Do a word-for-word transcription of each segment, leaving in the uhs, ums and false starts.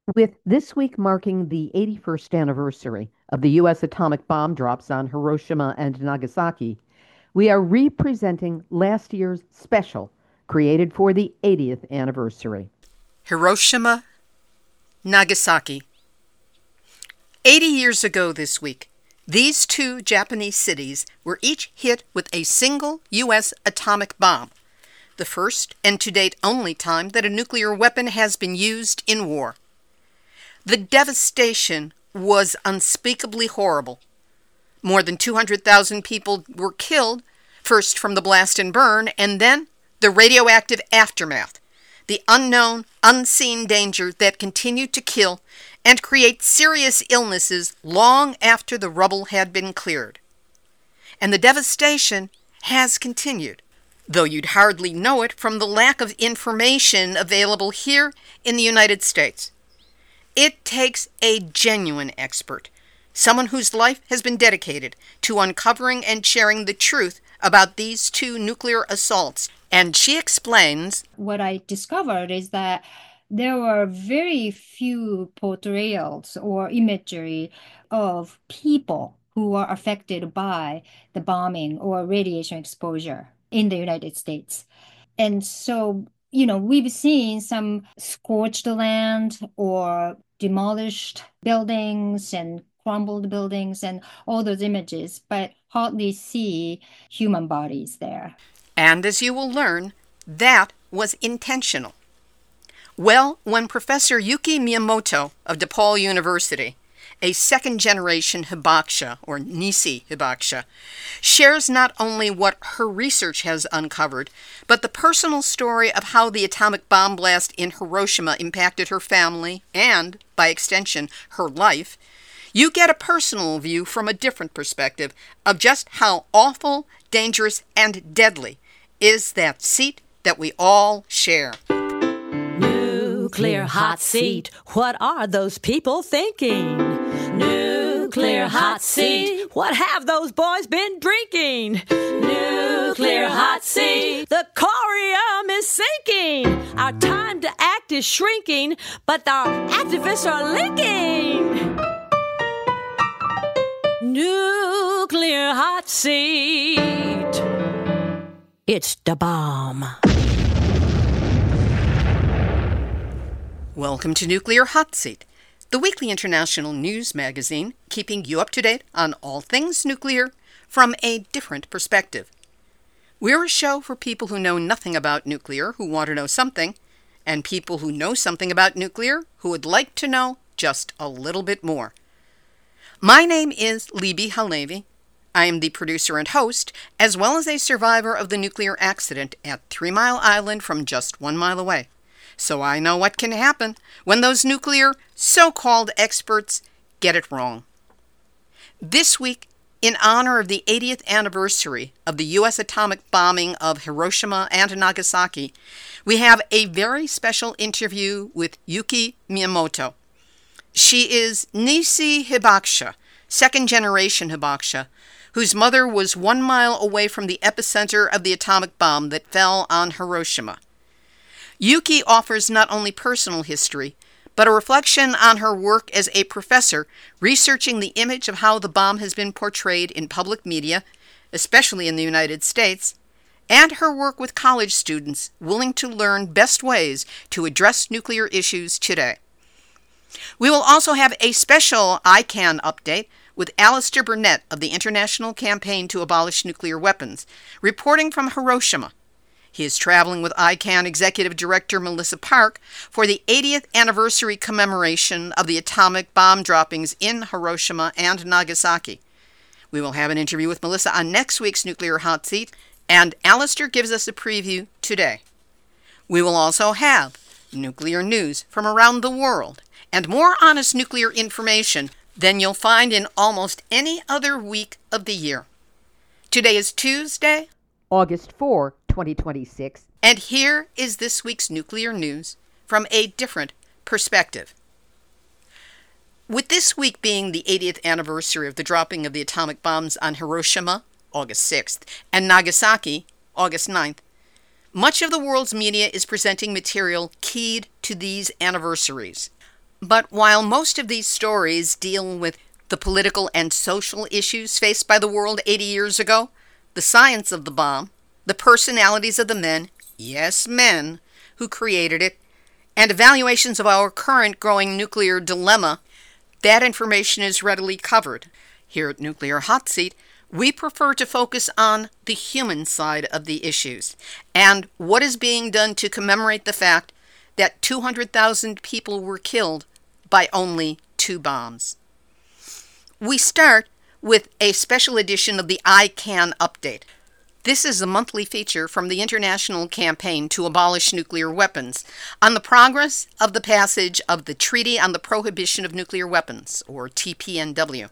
With this week marking the eighty-first anniversary of the U S atomic bomb drops on Hiroshima and Nagasaki, we are representing last year's special created for the eightieth anniversary. Hiroshima, Nagasaki. eighty years ago this week, these two Japanese cities were each hit with a single U S atomic bomb, the first and to date only time that a nuclear weapon has been used in war. The devastation was unspeakably horrible. More than two hundred thousand people were killed, first from the blast and burn, and then the radioactive aftermath, the unknown, unseen danger that continued to kill and create serious illnesses long after the rubble had been cleared. And the devastation has continued, though you'd hardly know it from the lack of information available here in the United States. It takes a genuine expert, someone whose life has been dedicated to uncovering and sharing the truth about these two nuclear assaults. And she explains, what I discovered is that there were very few portrayals or imagery of people who were affected by the bombing or radiation exposure in the United States. And so, you know, we've seen some scorched land or demolished buildings and crumbled buildings and all those images, but hardly see human bodies there. And as you will learn, that was intentional. Well, when Professor Yuki Miyamoto of DePaul University, a second-generation hibakusha, or Nisei hibakusha, shares not only what her research has uncovered, but the personal story of how the atomic bomb blast in Hiroshima impacted her family and, by extension, her life, you get a personal view from a different perspective of just how awful, dangerous, and deadly is that seat that we all share. Nuclear hot seat, what are those people thinking? Nuclear hot seat, what have those boys been drinking? Nuclear hot seat, the corium is sinking. Our time to act is shrinking, but our activists are linking. Nuclear hot seat, it's the bomb. Welcome to Nuclear Hot Seat, the weekly international news magazine keeping you up to date on all things nuclear from a different perspective. We're a show for people who know nothing about nuclear who want to know something, and people who know something about nuclear who would like to know just a little bit more. My name is Libby Halevi. I am the producer and host, as well as a survivor of the nuclear accident at Three Mile Island from just one mile away. So I know what can happen when those nuclear so-called experts get it wrong. This week, in honor of the eightieth anniversary of the U S atomic bombing of Hiroshima and Nagasaki, we have a very special interview with Yuki Miyamoto. She is Nisei hibakusha, second-generation hibakusha, whose mother was one mile away from the epicenter of the atomic bomb that fell on Hiroshima. Yuki offers not only personal history, but a reflection on her work as a professor researching the image of how the bomb has been portrayed in public media, especially in the United States, and her work with college students willing to learn best ways to address nuclear issues today. We will also have a special I CAN update with Alistair Burnett of the International Campaign to Abolish Nuclear Weapons, reporting from Hiroshima. He is traveling with I CAN Executive Director Melissa Park for the eightieth anniversary commemoration of the atomic bomb droppings in Hiroshima and Nagasaki. We will have an interview with Melissa on next week's Nuclear Hot Seat, and Alistair gives us a preview today. We will also have nuclear news from around the world and more honest nuclear information than you'll find in almost any other week of the year. Today is Tuesday, August fourth, twenty twenty-six. And here is this week's nuclear news from a different perspective. With this week being the eightieth anniversary of the dropping of the atomic bombs on Hiroshima, August sixth, and Nagasaki, August ninth, much of the world's media is presenting material keyed to these anniversaries. But while most of these stories deal with the political and social issues faced by the world eighty years ago, the science of the bomb, the personalities of the men, yes, men, who created it, and evaluations of our current growing nuclear dilemma, that information is readily covered. Here at Nuclear Hot Seat, we prefer to focus on the human side of the issues and what is being done to commemorate the fact that two hundred thousand people were killed by only two bombs. We start with a special edition of the I CAN Update. This is a monthly feature from the International Campaign to Abolish Nuclear Weapons on the progress of the passage of the Treaty on the Prohibition of Nuclear Weapons, or T P N W.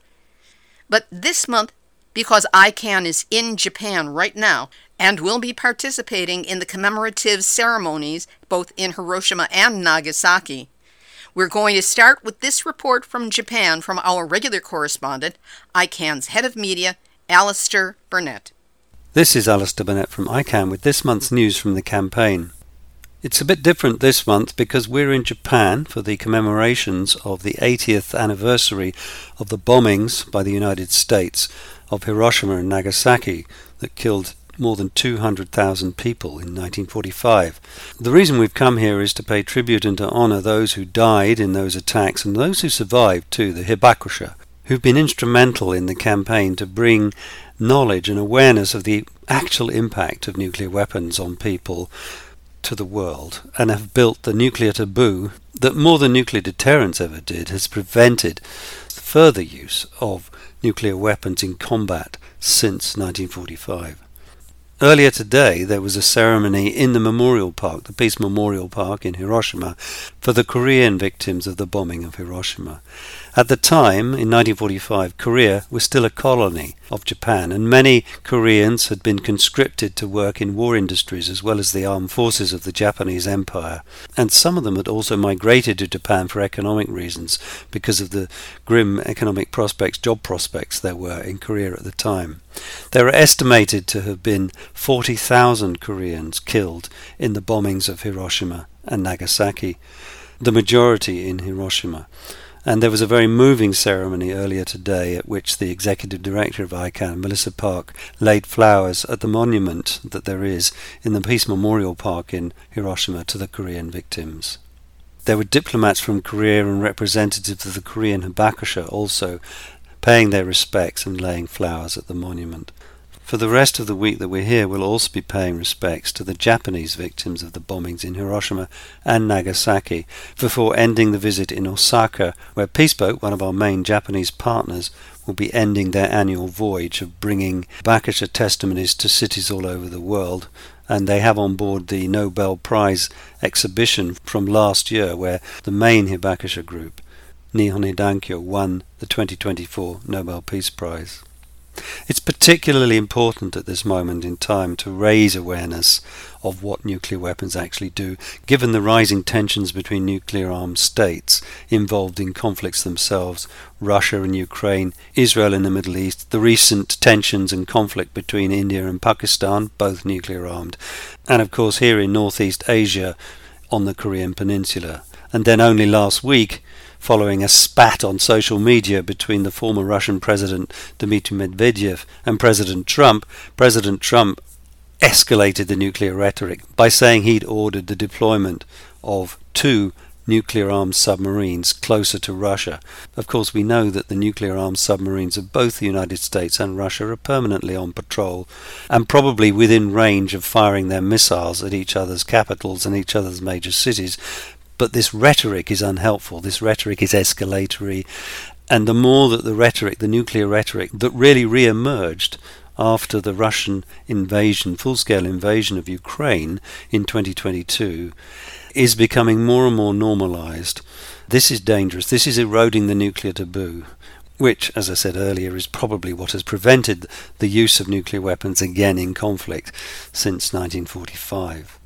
But this month, because I CAN is in Japan right now and will be participating in the commemorative ceremonies both in Hiroshima and Nagasaki, we're going to start with this report from Japan from our regular correspondent, I CAN's head of media, Alistair Burnett. This is Alistair Burnett from I CAN with this month's news from the campaign. It's a bit different this month because we're in Japan for the commemorations of the eightieth anniversary of the bombings by the United States of Hiroshima and Nagasaki that killed more than two hundred thousand people in nineteen forty-five. The reason we've come here is to pay tribute and to honour those who died in those attacks and those who survived too, the hibakusha, who've been instrumental in the campaign to bring knowledge and awareness of the actual impact of nuclear weapons on people to the world, and have built the nuclear taboo that more than nuclear deterrence ever did has prevented further use of nuclear weapons in combat since nineteen forty-five. Earlier today there was a ceremony in the Memorial Park, the Peace Memorial Park in Hiroshima, for the Korean victims of the bombing of Hiroshima. At the time, in nineteen forty-five, Korea was still a colony of Japan, and many Koreans had been conscripted to work in war industries as well as the armed forces of the Japanese Empire. And some of them had also migrated to Japan for economic reasons because of the grim economic prospects, job prospects there were in Korea at the time. There are estimated to have been forty thousand Koreans killed in the bombings of Hiroshima and Nagasaki, the majority in Hiroshima. And there was a very moving ceremony earlier today at which the executive director of I CAN, Melissa Park, laid flowers at the monument that there is in the Peace Memorial Park in Hiroshima to the Korean victims. There were diplomats from Korea and representatives of the Korean hibakusha also paying their respects and laying flowers at the monument. For the rest of the week that we're here, we'll also be paying respects to the Japanese victims of the bombings in Hiroshima and Nagasaki, before ending the visit in Osaka, where Peaceboat, one of our main Japanese partners, will be ending their annual voyage of bringing hibakusha testimonies to cities all over the world. And they have on board the Nobel Prize exhibition from last year, where the main hibakusha group, Nihon Hidankyo, won the twenty twenty-four Nobel Peace Prize. It's particularly important at this moment in time to raise awareness of what nuclear weapons actually do, given the rising tensions between nuclear-armed states involved in conflicts themselves, Russia and Ukraine, Israel in the Middle East, the recent tensions and conflict between India and Pakistan, both nuclear-armed, and of course here in Northeast Asia on the Korean Peninsula. And then only last week, following a spat on social media between the former Russian President Dmitry Medvedev and President Trump, President Trump escalated the nuclear rhetoric by saying he'd ordered the deployment of two nuclear-armed submarines closer to Russia. Of course, we know that the nuclear-armed submarines of both the United States and Russia are permanently on patrol and probably within range of firing their missiles at each other's capitals and each other's major cities. But this rhetoric is unhelpful, this rhetoric is escalatory, and the more that the rhetoric, the nuclear rhetoric, that really re-emerged after the Russian invasion, full-scale invasion of Ukraine in twenty twenty-two, is becoming more and more normalized. This is dangerous, this is eroding the nuclear taboo, which, as I said earlier, is probably what has prevented the use of nuclear weapons again in conflict since nineteen forty-five.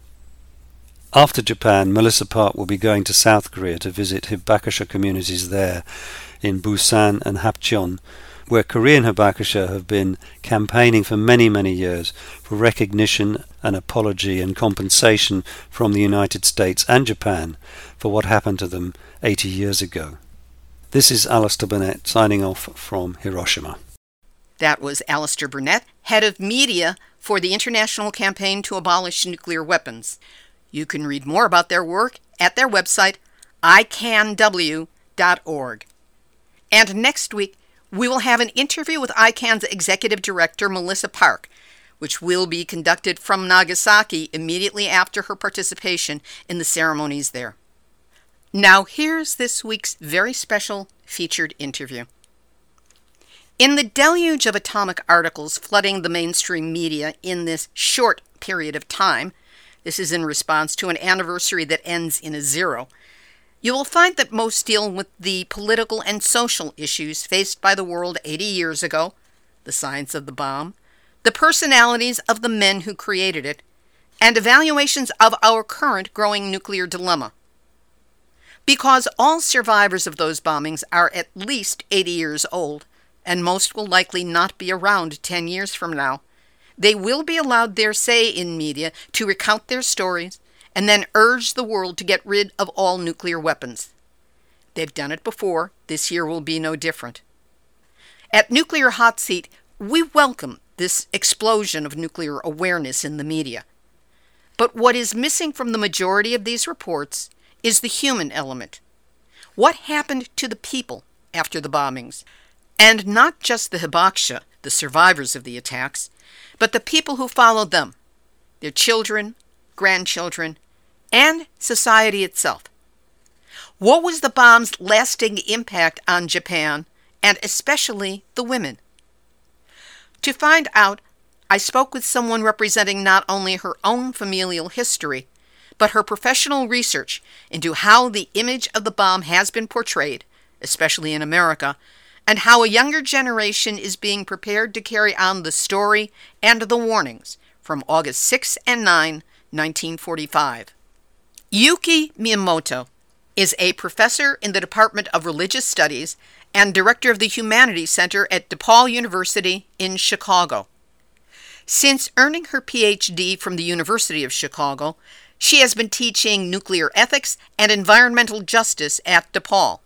After Japan, Melissa Park will be going to South Korea to visit hibakusha communities there in Busan and Hapcheon, where Korean Hibakusha have been campaigning for many, many years for recognition and apology and compensation from the United States and Japan for what happened to them eighty years ago. This is Alistair Burnett signing off from Hiroshima. That was Alistair Burnett, head of media for the International Campaign to Abolish Nuclear Weapons. You can read more about their work at their website, I can W dot org. And next week, we will have an interview with I CAN's Executive Director, Melissa Park, which will be conducted from Nagasaki immediately after her participation in the ceremonies there. Now, here's this week's very special featured interview. In the deluge of atomic articles flooding the mainstream media in this short period of time, this is in response to an anniversary that ends in a zero, you will find that most deal with the political and social issues faced by the world eighty years ago, the science of the bomb, the personalities of the men who created it, and evaluations of our current growing nuclear dilemma. Because all survivors of those bombings are at least eighty years old, and most will likely not be around ten years from now, they will be allowed their say in media to recount their stories and then urge the world to get rid of all nuclear weapons. They've done it before. This year will be no different. At Nuclear Hot Seat, we welcome this explosion of nuclear awareness in the media. But what is missing from the majority of these reports is the human element. What happened to the people after the bombings? And not just the Hibakusha, the survivors of the attacks, but the people who followed them, their children, grandchildren, and society itself. What was the bomb's lasting impact on Japan, and especially the women? To find out, I spoke with someone representing not only her own familial history, but her professional research into how the image of the bomb has been portrayed, especially in America, and how a younger generation is being prepared to carry on the story and the warnings from August sixth and ninth, nineteen forty-five. Yuki Miyamoto is a professor in the Department of Religious Studies and director of the Humanities Center at DePaul University in Chicago. Since earning her P H D from the University of Chicago, she has been teaching nuclear ethics and environmental justice at DePaul.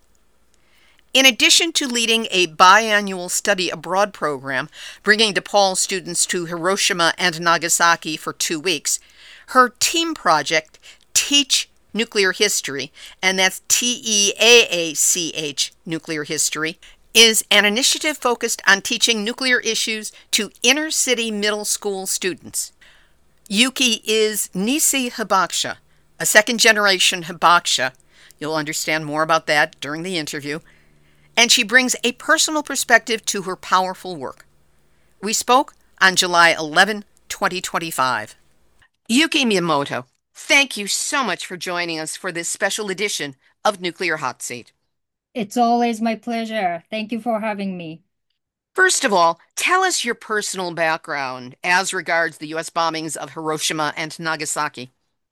In addition to leading a biannual study abroad program, bringing DePaul students to Hiroshima and Nagasaki for two weeks, her team project, Teach Nuclear History, and that's T E A A C H, Nuclear History, is an initiative focused on teaching nuclear issues to inner-city middle school students. Yuki is Nisei Hibakusha, a second-generation Hibakusha. You'll understand more about that during the interview. And she brings a personal perspective to her powerful work. We spoke on July eleventh, twenty twenty-five. Yuki Miyamoto, thank you so much for joining us for this special edition of Nuclear Hot Seat. It's always my pleasure. Thank you for having me. First of all, tell us your personal background as regards the U S bombings of Hiroshima and Nagasaki.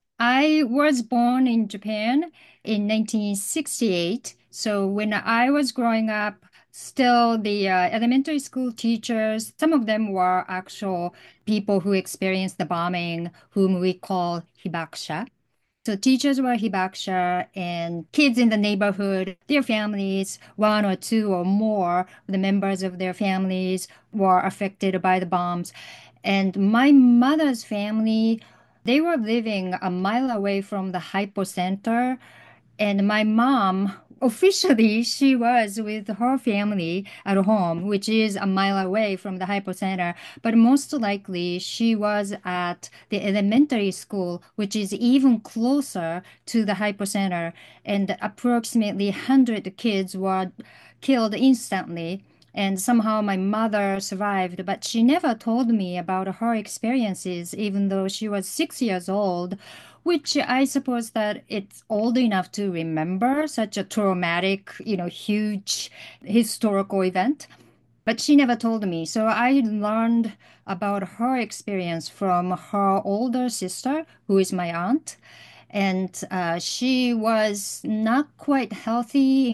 I was born in Japan in nineteen sixty-eight. So when I was growing up, still the uh, elementary school teachers, some of them were actual people who experienced the bombing, whom we call hibakusha. So teachers were hibakusha, and kids in the neighborhood, their families, one or two or more of the members of their families were affected by the bombs. And my mother's family, they were living a mile away from the hypocenter. And my mom, officially, she was with her family at home, which is a mile away from the hypocenter. But most likely, she was at the elementary school, which is even closer to the hypocenter. And approximately one hundred kids were killed instantly. And somehow my mother survived, but she never told me about her experiences, even though she was six years old, which I suppose that it's old enough to remember such a traumatic, you know, huge historical event. But she never told me. So I learned about her experience from her older sister, who is my aunt. And uh, she was not quite healthy in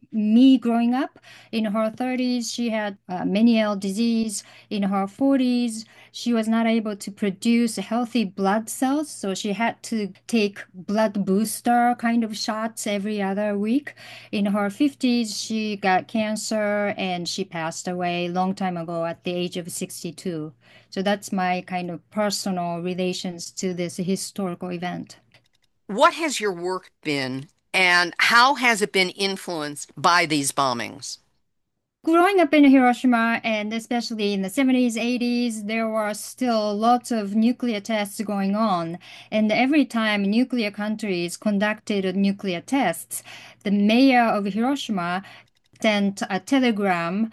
me growing up. In her thirties, she had uh, Meniere disease. In her forties, she was not able to produce healthy blood cells, so she had to take blood booster kind of shots every other week. In her fifties, she got cancer and she passed away a long time ago at the age of sixty-two. So that's my kind of personal relations to this historical event. What has your work been, and how has it been influenced by these bombings? Growing up in Hiroshima, and especially in the seventies, eighties, there were still lots of nuclear tests going on. And every time nuclear countries conducted nuclear tests, the mayor of Hiroshima sent a telegram,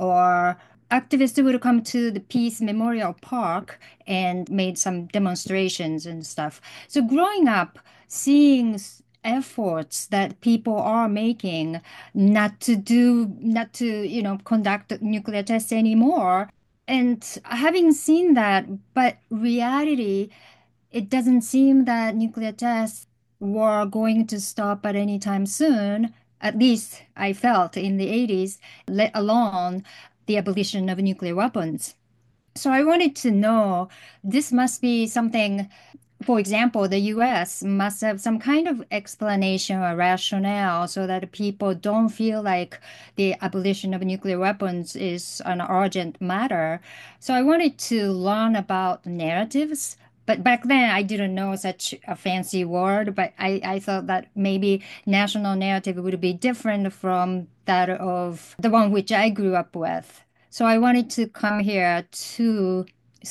or activists would come to the Peace Memorial Park and made some demonstrations and stuff. So growing up, seeing efforts that people are making not to do, not to, you know, conduct nuclear tests anymore. And having seen that, but reality, it doesn't seem that nuclear tests were going to stop at any time soon. At least I felt in the eighties, let alone the abolition of nuclear weapons. So I wanted to know, this must be something. For example, the U S must have some kind of explanation or rationale so that people don't feel like the abolition of nuclear weapons is an urgent matter. So I wanted to learn about narratives. But back then, I didn't know such a fancy word, but I, I thought that maybe national narrative would be different from that of the one which I grew up with. So I wanted to come here to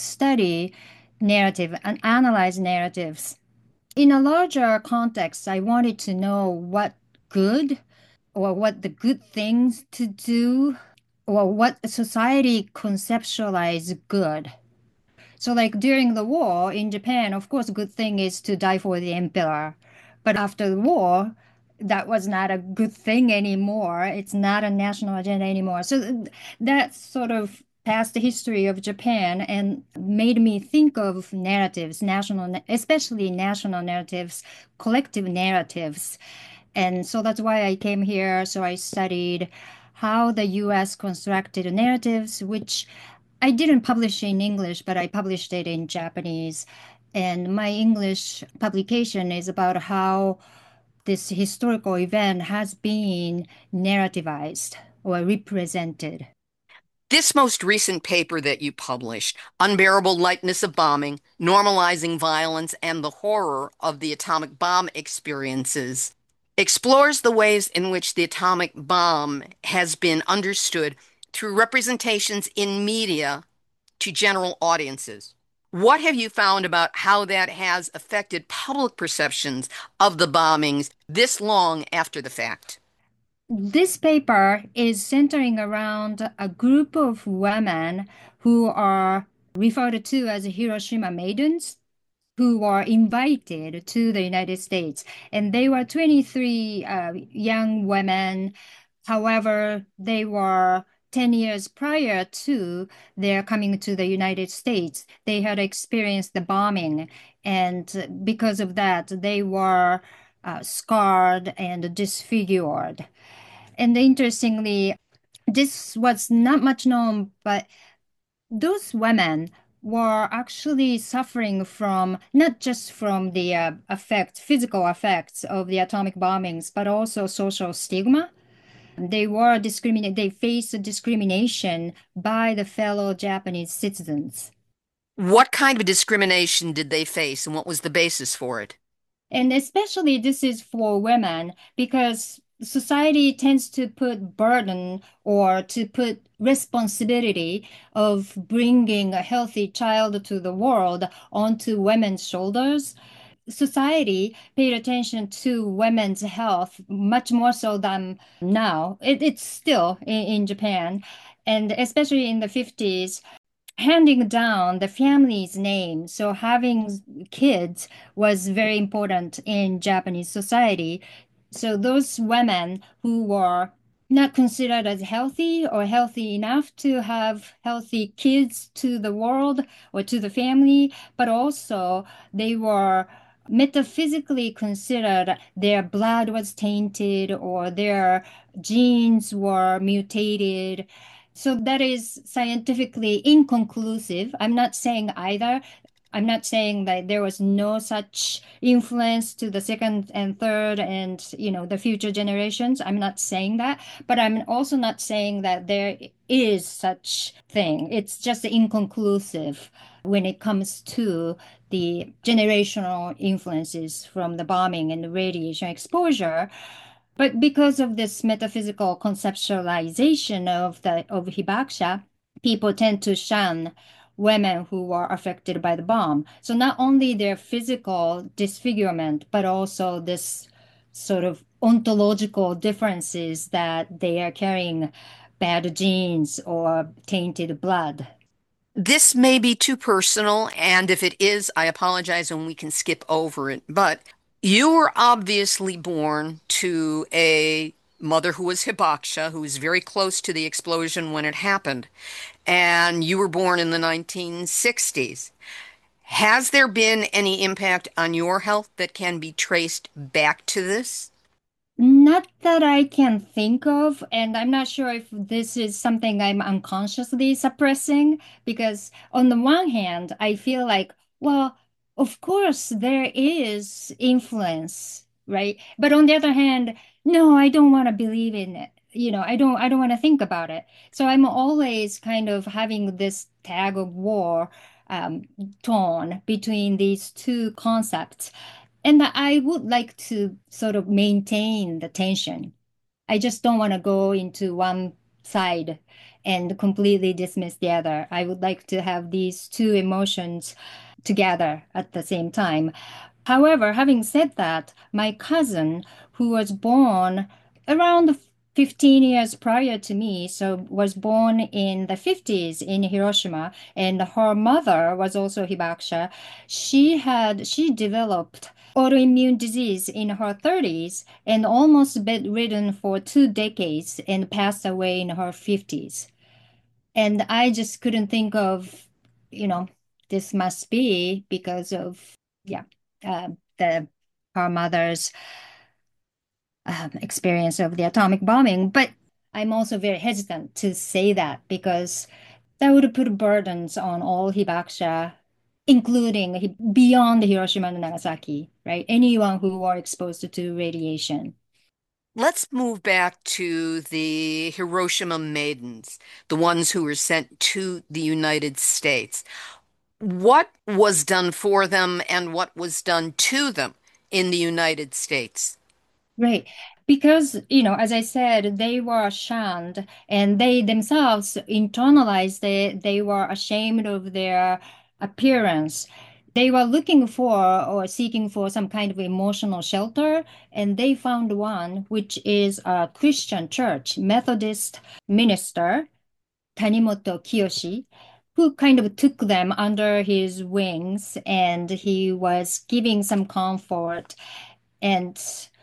study narrative and analyze narratives. In a larger context, I wanted to know what good, or what the good things to do, or what society conceptualize good. So like during the war in Japan, of course, good thing is to die for the emperor. But after the war, that was not a good thing anymore. It's not a national agenda anymore. So th- that sort of past the history of Japan and made me think of narratives, national, especially national narratives, collective narratives. And so that's why I came here. So I studied how the U S constructed narratives, which I didn't publish in English, but I published it in Japanese. And my English publication is about how this historical event has been narrativized or represented. This most recent paper that you published, Unbearable Lightness of Bombing, Normalizing Violence and the Horror of the Atomic Bomb Experiences, explores the ways in which the atomic bomb has been understood through representations in media to general audiences. What have you found about how that has affected public perceptions of the bombings this long after the fact? This paper is centering around a group of women who are referred to as Hiroshima maidens, who were invited to the United States. And they were twenty-three uh, young women. However, they were ten years prior to their coming to the United States. They had experienced the bombing. And because of that, they were uh, scarred and disfigured. And interestingly, this was not much known, but those women were actually suffering from not just from the uh, effects, physical effects of the atomic bombings, but also social stigma. They were discriminated, they faced discrimination by the fellow Japanese citizens. What kind of discrimination did they face, and what was the basis for it? And especially this is for women because society tends to put burden or to put responsibility of bringing a healthy child to the world onto women's shoulders. Society paid attention to women's health much more so than now. It, it's still in, in Japan, and especially in the fifties, handing down the family's name. So having kids was very important in Japanese society. So those women who were not considered as healthy or healthy enough to have healthy kids to the world or to the family, but also they were metaphysically considered their blood was tainted or their genes were mutated. So that is scientifically inconclusive. I'm not saying either. I'm not saying that there was no such influence to the second and third and, you know, the future generations. I'm not saying that, but I'm also not saying that there is such thing. It's just inconclusive when it comes to the generational influences from the bombing and the radiation exposure. But because of this metaphysical conceptualization of the of hibakusha, people tend to shun women who were affected by the bomb. So not only their physical disfigurement, but also this sort of ontological differences that they are carrying bad genes or tainted blood. This may be too personal, and if it is, I apologize and we can skip over it. But you were obviously born to a mother who was hibakusha, who was very close to the explosion when it happened, and you were born in the nineteen sixties. Has there been any impact on your health that can be traced back to this? Not that I can think of, and I'm not sure if this is something I'm unconsciously suppressing, because on the one hand, I feel like, well, of course there is influence, right? But on the other hand, no, I don't want to believe in it. You know, I don't I don't want to think about it. So I'm always kind of having this tag of war um, tone between these two concepts. And I would like to sort of maintain the tension. I just don't want to go into one side and completely dismiss the other. I would like to have these two emotions together at the same time. However, having said that, my cousin, who was born around fifteen years prior to me, so was born in the fifties in Hiroshima, and her mother was also hibakusha. She had she developed autoimmune disease in her thirties and almost bedridden for two decades and passed away in her fifties. And I just couldn't think of, you know, this must be because of, yeah, uh, the her mother's um, experience of the atomic bombing. But I'm also very hesitant to say that because that would put burdens on all hibakusha, including hi- beyond Hiroshima and Nagasaki, right? Anyone who are exposed to radiation. Let's move back to the Hiroshima maidens, the ones who were sent to the United States. What was done for them and what was done to them in the United States? Right. Because, you know, as I said, they were shunned and they themselves internalized they they were ashamed of their appearance. They were looking for or seeking for some kind of emotional shelter, and they found one, which is a Christian church, Methodist minister, Tanimoto Kiyoshi, who kind of took them under his wings and he was giving some comfort and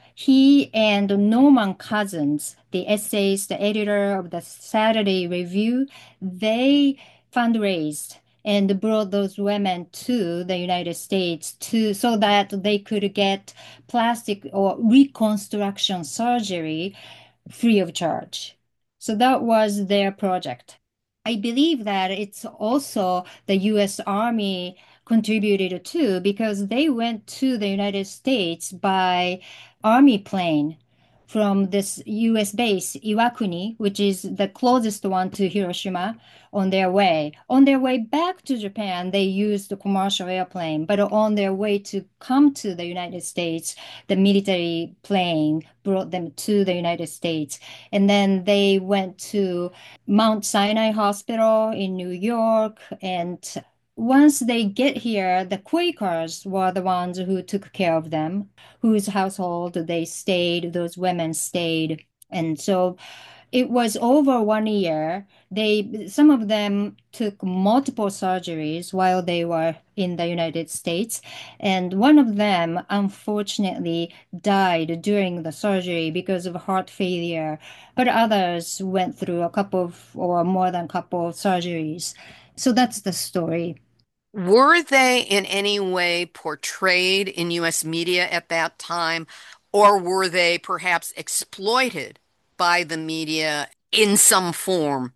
he and Norman Cousins, the essayist, the editor of the Saturday Review, they fundraised and brought those women to the United States to so that they could get plastic or reconstruction surgery free of charge. So that was their project. I believe that it's also the U S. Army contributed too because they went to the United States by army plane from this U S base, Iwakuni, which is the closest one to Hiroshima, on their way. On their way back to Japan, they used the commercial airplane, but on their way to come to the United States, the military plane brought them to the United States. And then they went to Mount Sinai Hospital in New York. And once they get here, the Quakers were the ones who took care of them, whose household they stayed, those women stayed. And so it was over one year. They, some of them took multiple surgeries while they were in the United States, and one of them unfortunately died during the surgery because of heart failure. But others went through a couple of, or more than a couple of surgeries. So that's the story. Were they in any way portrayed in U S media at that time, or were they perhaps exploited by the media in some form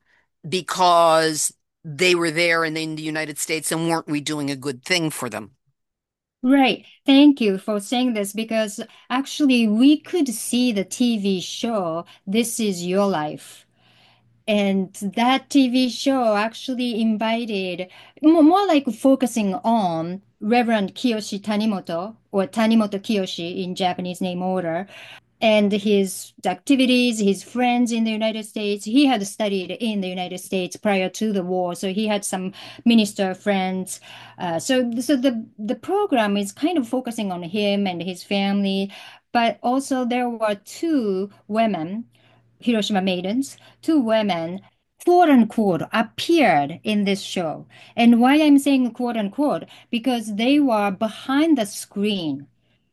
because they were there and in the United States and weren't we doing a good thing for them? Right. Thank you for saying this because actually we could see the T V show This Is Your Life. And that T V show actually invited more, more like focusing on Reverend Kiyoshi Tanimoto or Tanimoto Kiyoshi in Japanese name order and his activities, his friends in the United States. He had studied in the United States prior to the war, so he had some minister friends. Uh, so, so the the program is kind of focusing on him and his family, but also there were two women, Hiroshima maidens, two women. Quote unquote appeared in this show. And why I'm saying quote unquote, because they were behind the screen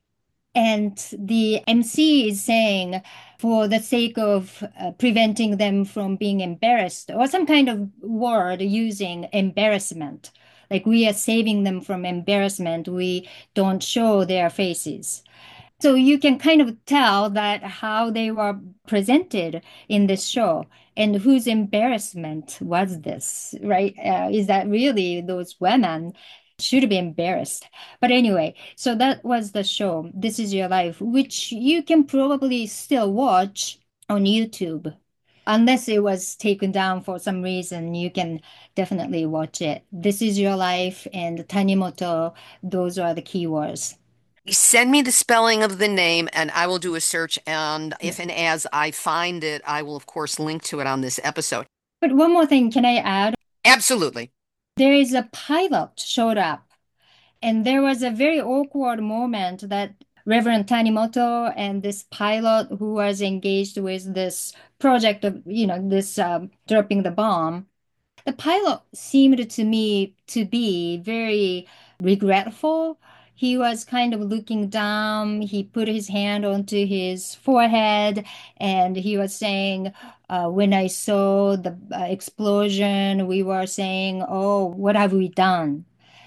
and the M C is saying, for the sake of uh, preventing them from being embarrassed, or some kind of word using embarrassment, like we are saving them from embarrassment, we don't show their faces. So you can kind of tell that how they were presented in this show and whose embarrassment was this, right? Uh, is that really those women should be embarrassed? But anyway, so that was the show, This Is Your Life, which you can probably still watch on YouTube. Unless it was taken down for some reason, you can definitely watch it. This Is Your Life and Tanimoto, those are the keywords. Send me the spelling of the name and I will do a search. And if and as I find it, I will, of course, link to it on this episode. But one more thing, can I add? Absolutely. There is a pilot showed up, and there was a very awkward moment that Reverend Tanimoto and this pilot who was engaged with this project of, you know, this um, dropping the bomb. The pilot seemed to me to be very regretful. He was kind of looking down. He put his hand onto his forehead and he was saying, uh, when I saw the uh, explosion, we were saying, oh, what have we done?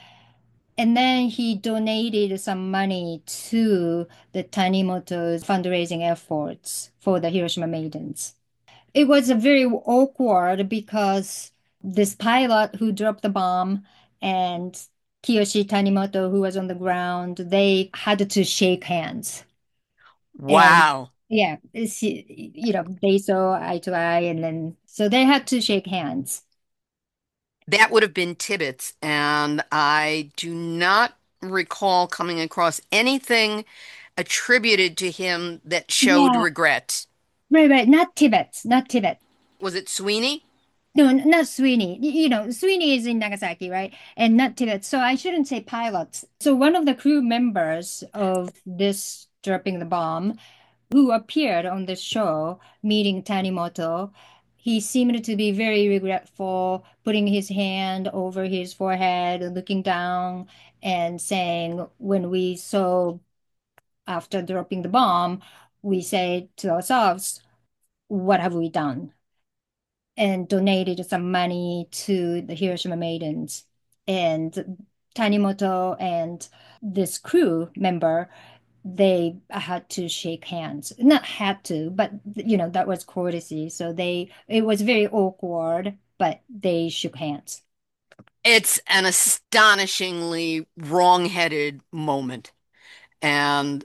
And then he donated some money to the Tanimoto's fundraising efforts for the Hiroshima Maidens. It was a very awkward because this pilot who dropped the bomb and Kiyoshi Tanimoto, who was on the ground, they had to shake hands. And Wow. yeah, it's, you know, they saw eye to eye, and then so they had to shake hands. That would have been Tibbetts, and I do not recall coming across anything attributed to him that showed Yeah, regret. right, right. Not Tibet, not Tibet. Was it Sweeney? No, n- not Sweeney. Y- You know, Sweeney is in Nagasaki, right? And not Tibet. So I shouldn't say pilots. So one of the crew members of this dropping the bomb, who appeared on the show meeting Tanimoto, he seemed to be very regretful, putting his hand over his forehead, looking down, and saying, when we saw after dropping the bomb, we say to ourselves, what have we done? And donated some money to the Hiroshima Maidens. And Tanimoto and this crew member, they had to shake hands. Not had to, but you know, that was courtesy. So they, it was very awkward, but they shook hands. It's an astonishingly wrong-headed moment, and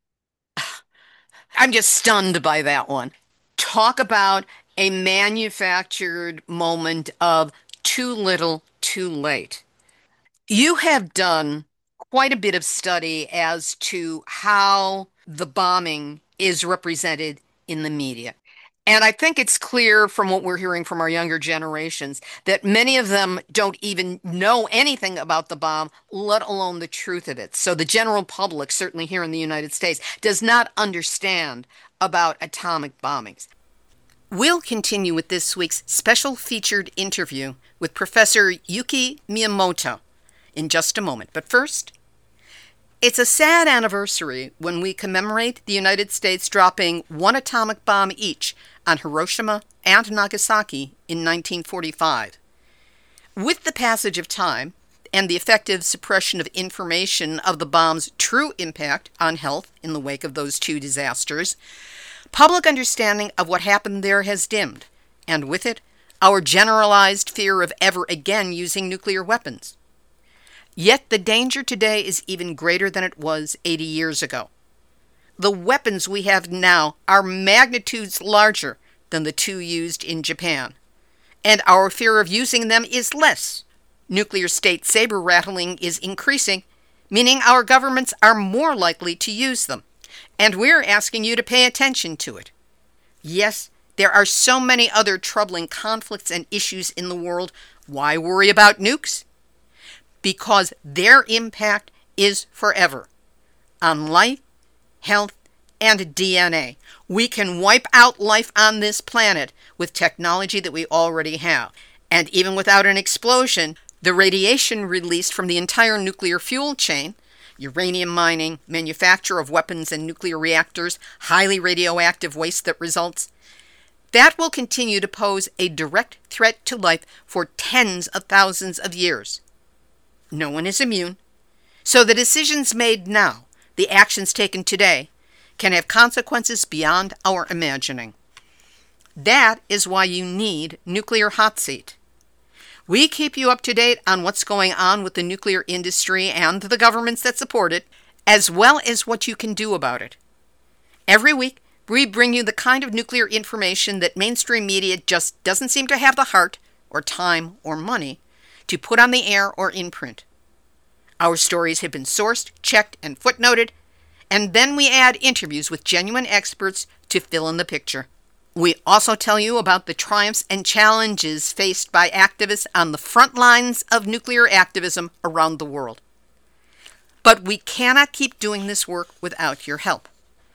I'm just stunned by that one. Talk about a manufactured moment of too little, too late. You have done quite a bit of study as to how the bombing is represented in the media. And I think it's clear from what we're hearing from our younger generations that many of them don't even know anything about the bomb, let alone the truth of it. So the general public, certainly here in the United States, does not understand about atomic bombings. We'll continue with this week's special featured interview with Professor Yuki Miyamoto in just a moment. But first, it's a sad anniversary when we commemorate the United States dropping one atomic bomb each on Hiroshima and Nagasaki in nineteen forty-five. With the passage of time and the effective suppression of information of the bomb's true impact on health in the wake of those two disasters, public understanding of what happened there has dimmed, and with it, our generalized fear of ever again using nuclear weapons. Yet the danger today is even greater than it was eighty years ago. The weapons we have now are magnitudes larger than the two used in Japan, and our fear of using them is less. Nuclear state saber rattling is increasing, meaning our governments are more likely to use them, and we're asking you to pay attention to it. Yes, there are so many other troubling conflicts and issues in the world. Why worry about nukes? Because their impact is forever on life, health, and D N A. We can wipe out life on this planet with technology that we already have. And even without an explosion, the radiation released from the entire nuclear fuel chain, uranium mining, manufacture of weapons and nuclear reactors, highly radioactive waste that results, that will continue to pose a direct threat to life for tens of thousands of years. No one is immune, so the decisions made now, the actions taken today, can have consequences beyond our imagining. That is why you need Nuclear Hot Seat. We keep you up to date on what's going on with the nuclear industry and the governments that support it, as well as what you can do about it. Every week, we bring you the kind of nuclear information that mainstream media just doesn't seem to have the heart, or time, or money to put on the air or in print. Our stories have been sourced, checked, and footnoted, and then we add interviews with genuine experts to fill in the picture. We also tell you about the triumphs and challenges faced by activists on the front lines of nuclear activism around the world. But we cannot keep doing this work without your help.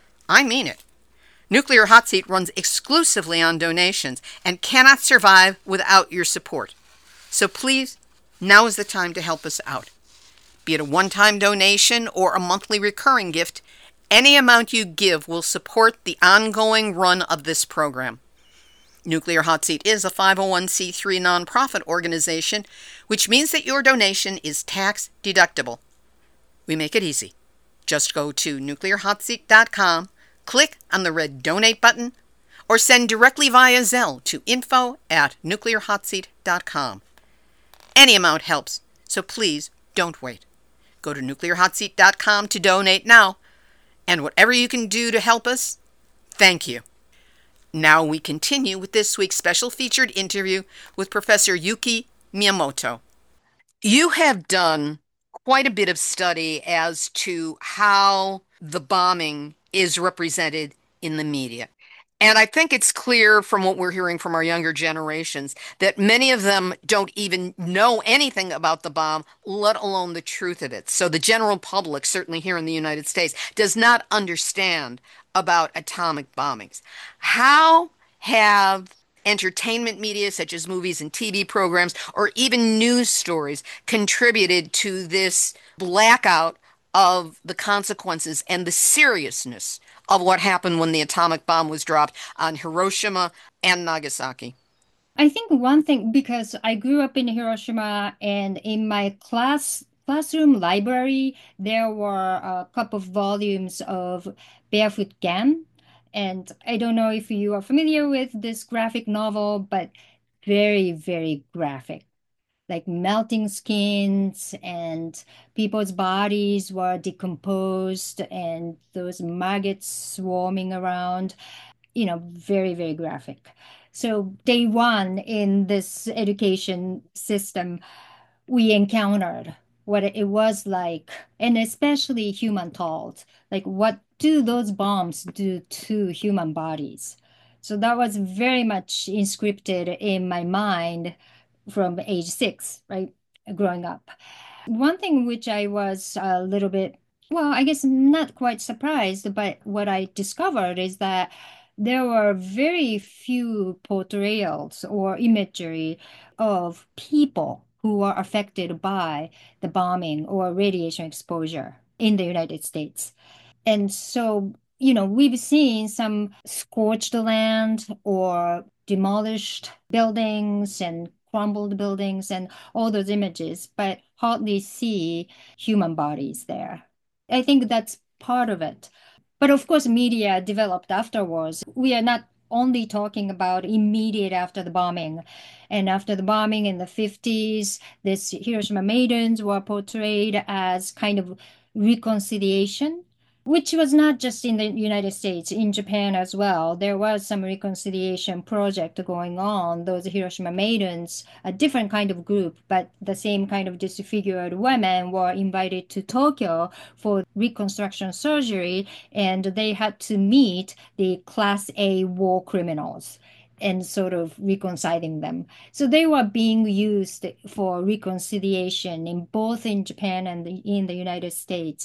I mean it. Nuclear Hot Seat runs exclusively on donations and cannot survive without your support. So please, now is the time to help us out. Be it a one-time donation or a monthly recurring gift, any amount you give will support the ongoing run of this program. Nuclear Hot Seat is a five oh one c three nonprofit organization, which means that your donation is tax deductible. We make it easy. Just go to nuclear hot seat dot com, click on the red donate button, or send directly via Zelle to info at nuclear hot seat dot com. Any amount helps, so please don't wait. Go to nuclear hot seat dot com to donate now, and whatever you can do to help us, thank you. Now we continue with this week's special featured interview with Professor Yuki Miyamoto. You have done quite a bit of study as to how the bombing is represented in the media. And I think it's clear from what we're hearing from our younger generations that many of them don't even know anything about the bomb, let alone the truth of it. So the general public, certainly here in the United States, does not understand about atomic bombings. How have entertainment media such as movies and T V programs or even news stories contributed to this blackout of the consequences and the seriousness of what happened when the atomic bomb was dropped on Hiroshima and Nagasaki? I think one thing, because I grew up in Hiroshima, and in my class classroom library, there were a couple of volumes of Barefoot Gen. And I don't know if you are familiar with this graphic novel, but very, very graphic. Like melting skins, and people's bodies were decomposed, and those maggots swarming around, you know, very, very graphic. So day one in this education system, we encountered what it was like, and especially human toll. Like, what do those bombs do to human bodies? So that was very much inscripted in my mind from age six, right, growing up. One thing which I was a little bit, well, I guess not quite surprised, but what I discovered is that there were very few portrayals or imagery of people who were affected by the bombing or radiation exposure in the United States. And so, you know, we've seen some scorched land or demolished buildings and crumbled buildings and all those images, but hardly see human bodies there. I think that's part of it. But of course, media developed afterwards. We are not only talking about immediate after the bombing. And after the bombing in the fifties, this Hiroshima maidens were portrayed as kind of reconciliation, which was not just in the United States, in Japan as well. There was some reconciliation project going on. Those Hiroshima maidens, a different kind of group, but the same kind of disfigured women were invited to Tokyo for reconstruction surgery, and they had to meet the Class A war criminals and sort of reconciling them. So they were being used for reconciliation in both in Japan and the, in the United States.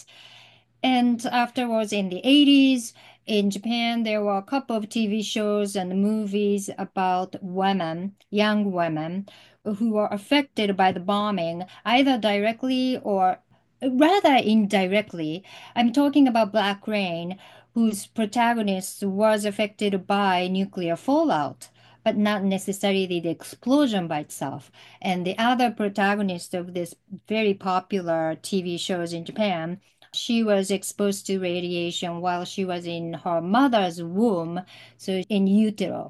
And afterwards, in the eighties, in Japan, there were a couple of T V shows and movies about women, young women, who were affected by the bombing, either directly or rather indirectly. I'm talking about Black Rain, whose protagonist was affected by nuclear fallout, but not necessarily the explosion by itself. And the other protagonist of this very popular T V shows in Japan, she was exposed to radiation while she was in her mother's womb, so in utero.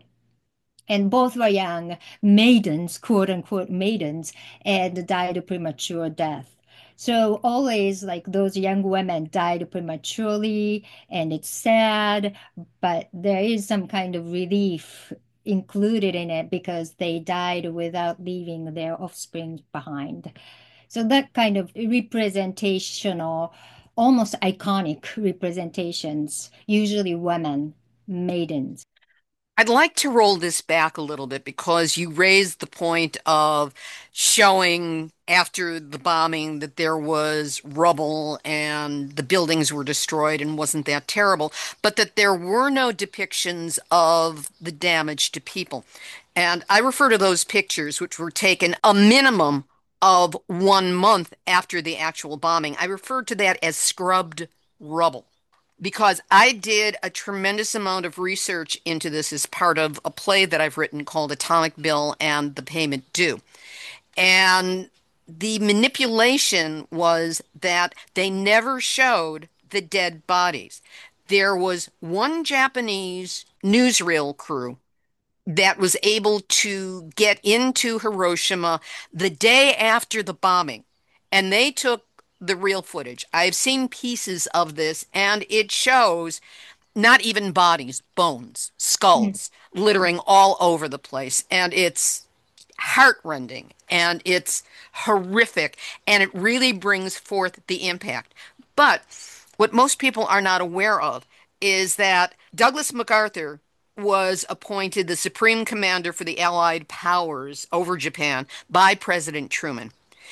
And both were young maidens, quote unquote maidens, and died a premature death. So always like those young women died prematurely, and it's sad, but there is some kind of relief included in it because they died without leaving their offspring behind. So that kind of representational, almost iconic representations, usually women, maidens. I'd like to roll this back a little bit because you raised the point of showing after the bombing that there was rubble and the buildings were destroyed and wasn't that terrible, but that there were no depictions of the damage to people. And I refer to those pictures, which were taken a minimum of one month after the actual bombing. I refer to that as scrubbed rubble, because I did a tremendous amount of research into this as part of a play that I've written called Atomic Bill and the Payment Due. And the manipulation was that they never showed the dead bodies. There was one Japanese newsreel crew that was able to get into Hiroshima the day after the bombing, and they took the real footage. I've seen pieces of this, and it shows not even bodies, bones, skulls littering all over the place. And it's heartrending and it's horrific, and it really brings forth the impact. But what most people are not aware of is that Douglas MacArthur was appointed the Supreme Commander for the Allied powers over Japan by President Truman.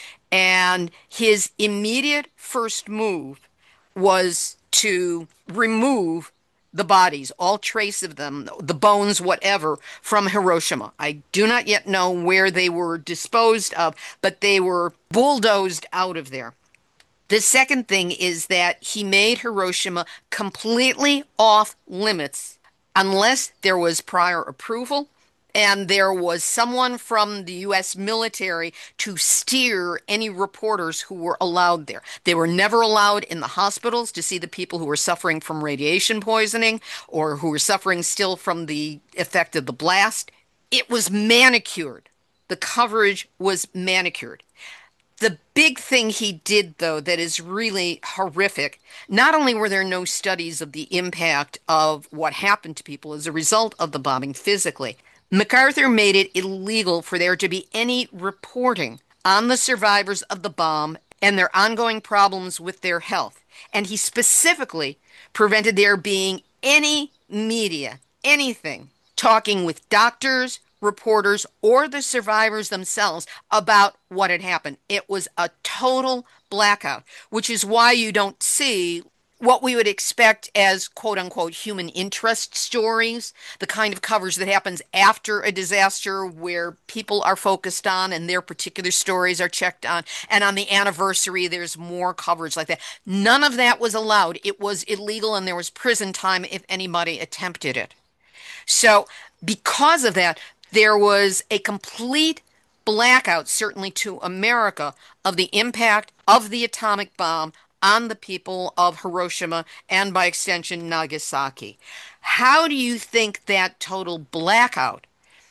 And his immediate first move was to remove the bodies, all trace of them, the bones, whatever, from Hiroshima. I do not yet know where they were disposed of, but they were bulldozed out of there. The second thing is that he made Hiroshima completely off limits unless there was prior approval and there was someone from the U S military to steer any reporters who were allowed there. They were never allowed in the hospitals to see the people who were suffering from radiation poisoning or who were suffering still from the effect of the blast. It was manicured. The coverage was manicured. The big thing he did, though, that is really horrific, not only were there no studies of the impact of what happened to people as a result of the bombing physically, MacArthur made it illegal for there to be any reporting on the survivors of the bomb and their ongoing problems with their health. And he specifically prevented there being any media, anything, talking with doctors, reporters, or the survivors themselves about what had happened. It was a total blackout, which is why you don't see what we would expect as quote-unquote human interest stories, the kind of coverage that happens after a disaster where people are focused on and their particular stories are checked on, and on the anniversary there's more coverage like that. None of that was allowed. It was illegal, and there was prison time if anybody attempted it. So because of that, there was a complete blackout, certainly to America, of the impact of the atomic bomb on the people of Hiroshima and by extension Nagasaki. How do you think that total blackout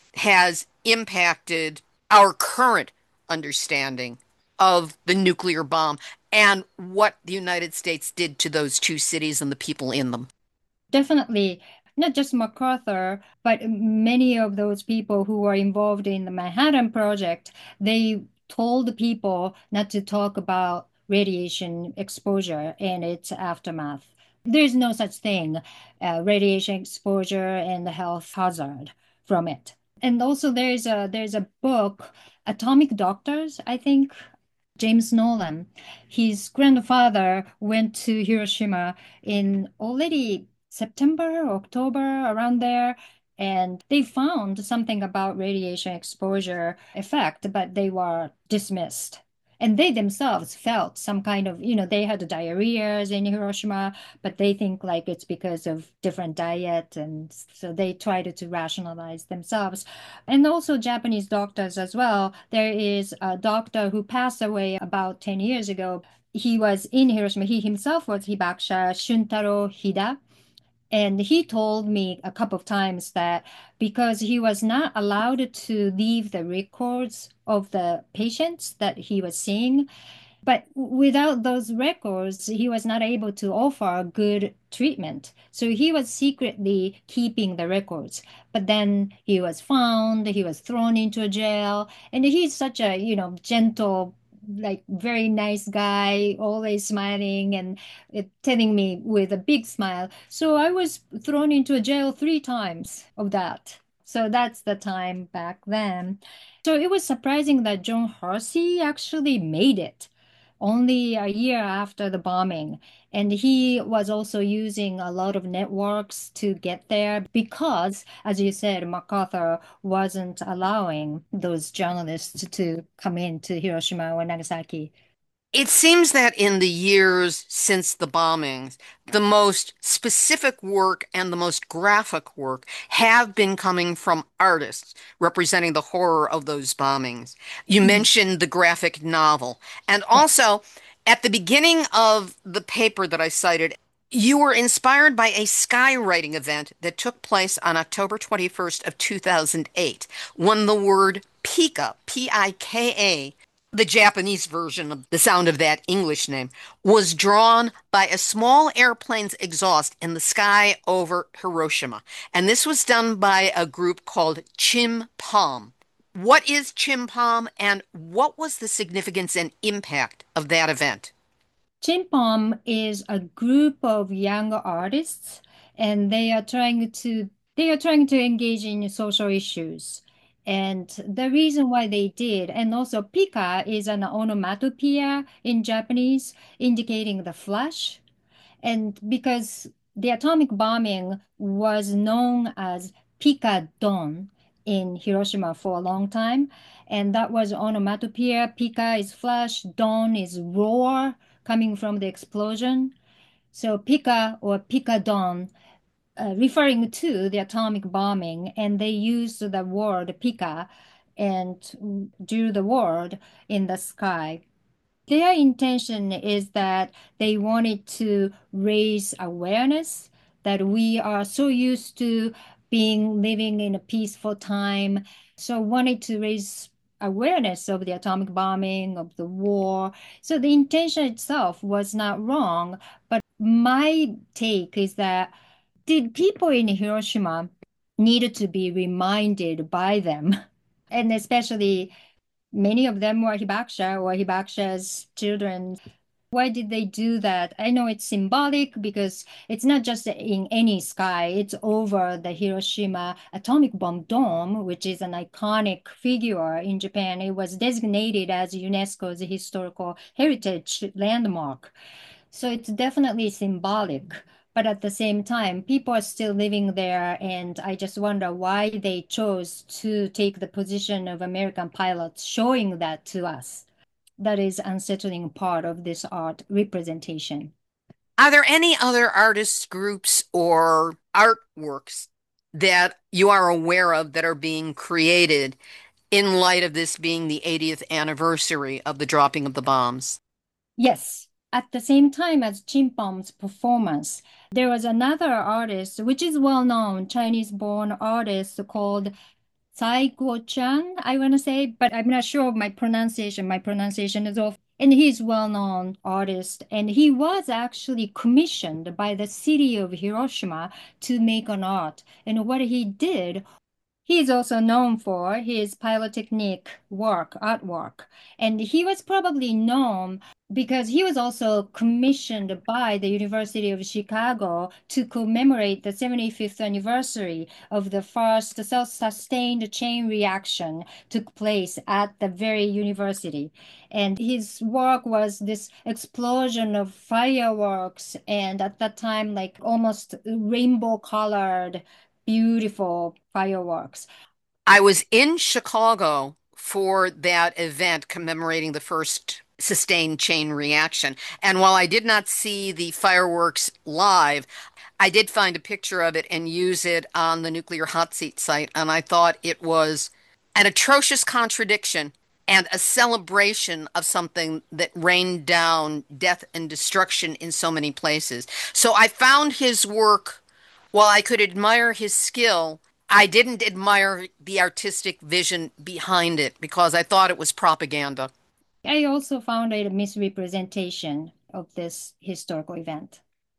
has impacted our current understanding of the nuclear bomb and what the United States did to those two cities and the people in them? Definitely, not just MacArthur, but many of those people who were involved in the Manhattan Project, they told the people not to talk about radiation exposure and its aftermath. There's no such thing, uh, radiation exposure and the health hazard from it. And also there's a there's a book, Atomic Doctors, I think, James Nolan. His grandfather went to Hiroshima in already September, October, around there, and they found something about radiation exposure effect, but they were dismissed. And they themselves felt some kind of, you know, they had diarrheas in Hiroshima, but they think like it's because of different diet. And so they tried to rationalize themselves. And also Japanese doctors as well. There is a doctor who passed away about ten years ago. He was in Hiroshima. He himself was Hibakusha, Shuntaro Hida. And he told me a couple of times that because he was not allowed to leave the records of the patients that he was seeing, but without those records, he was not able to offer good treatment. So he was secretly keeping the records. But then he was found, he was thrown into a jail, and he's such a, you know, gentle, like very nice guy, always smiling and uh, telling me with a big smile. So I was thrown into a jail three times of that. So that's the time back then. So it was surprising that John Hersey actually made it only a year after the bombing. And he was also using a lot of networks to get there because, as you said, MacArthur wasn't allowing those journalists to come into Hiroshima or Nagasaki. It seems that in the years since the bombings, the most specific work and the most graphic work have been coming from artists representing the horror of those bombings. You Mhm. mentioned the graphic novel. And Yes. also, at the beginning of the paper that I cited, you were inspired by a skywriting event that took place on October twenty-first of two thousand eight, when the word Pika, P I K A, the Japanese version of the sound of that English name, was drawn by a small airplane's exhaust in the sky over Hiroshima. And this was done by a group called Chim Palm. What is Chim Palm and what was the significance and impact of that event? Chimpom is a group of young artists, and they are trying to they are trying to engage in social issues. And the reason why they did, and also pika is an onomatopoeia in Japanese, indicating the flash. And because the atomic bombing was known as Pika-don in Hiroshima for a long time, and that was onomatopoeia. Pika is flash, don is roar coming from the explosion. So Pika or Pika-don, uh, referring to the atomic bombing, and they used the word Pika and drew the word in the sky. Their intention is that they wanted to raise awareness that we are so used to being living in a peaceful time. So wanted to raise awareness of the atomic bombing, of the war. So the intention itself was not wrong, but my take is that did people in Hiroshima needed to be reminded by them, and especially many of them were Hibakusha or Hibakusha's children. Why did they do that? I know it's symbolic because it's not just in any sky, it's over the Hiroshima atomic bomb dome, which is an iconic figure in Japan. It was designated as UNESCO's historical heritage landmark. So it's definitely symbolic. But at the same time, people are still living there, and I just wonder why they chose to take the position of American pilots, showing that to us. That is unsettling part of this art representation. Are there any other artists, groups, or artworks that you are aware of that are being created in light of this being the eightieth anniversary of the dropping of the bombs. Yes. At the same time as Chimpom's performance, there was another artist, which is well known, Chinese-born artist called Tsai Guo-chan, I want to say, but I'm not sure of my pronunciation. My pronunciation is off. And he's well-known artist, and he was actually commissioned by the city of Hiroshima to make an art. And what he did, he is also known for his pyrotechnic work, artwork. And he was probably known because he was also commissioned by the University of Chicago to commemorate the seventy-fifth anniversary of the first self-sustained chain reaction took place at the very university. And his work was this explosion of fireworks, and at that time, like almost rainbow colored beautiful fireworks. I was in Chicago for that event commemorating the first sustained chain reaction. And while I did not see the fireworks live, I did find a picture of it and use it on the Nuclear Hot Seat site. And I thought it was an atrocious contradiction and a celebration of something that rained down death and destruction in so many places. So I found his work, while I could admire his skill, I didn't admire the artistic vision behind it because I thought it was propaganda. I also found it a misrepresentation of this historical event.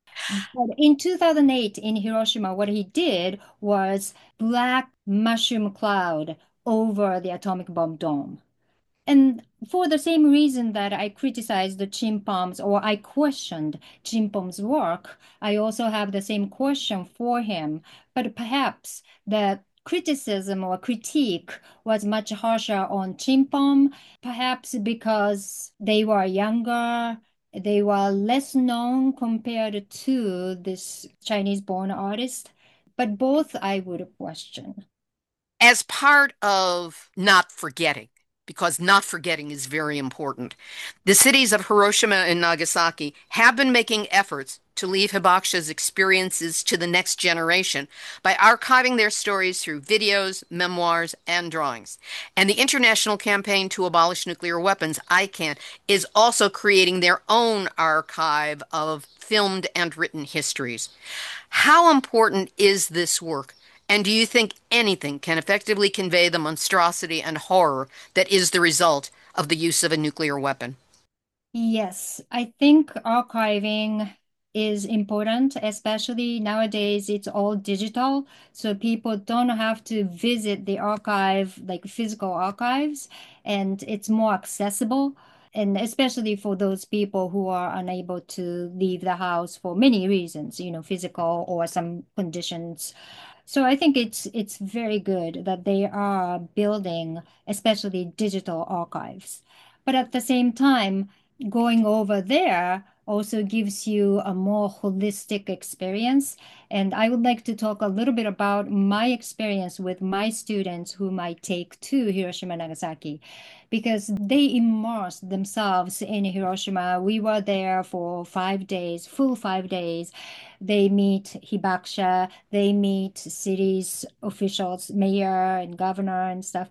But in two thousand eight in Hiroshima, what he did was black mushroom cloud over the atomic bomb dome. And for the same reason that I criticized the Chimpom's or I questioned Chimpom's work, I also have the same question for him. But perhaps the criticism or critique was much harsher on Chimpom, perhaps because they were younger, they were less known compared to this Chinese-born artist. But both I would question. As part of not forgetting, because not forgetting is very important, the cities of Hiroshima and Nagasaki have been making efforts to leave hibakusha's experiences to the next generation by archiving their stories through videos, memoirs, and drawings. And the International Campaign to Abolish Nuclear Weapons, ICAN, is also creating their own archive of filmed and written histories. How important is this work? And do you think anything can effectively convey the monstrosity and horror that is the result of the use of a nuclear weapon? Yes, I think archiving is important, especially nowadays it's all digital, so people don't have to visit the archive, like physical archives, and it's more accessible. And especially for those people who are unable to leave the house for many reasons, you know, physical or some conditions. So I think it's it's very good that they are building, especially digital archives. But at the same time, going over there also gives you a more holistic experience. And I would like to talk a little bit about my experience with my students whom I take to Hiroshima, Nagasaki, because they immerse themselves in Hiroshima. We were there for five days, full five days. They meet hibakusha, they meet cities officials, mayor and governor and stuff,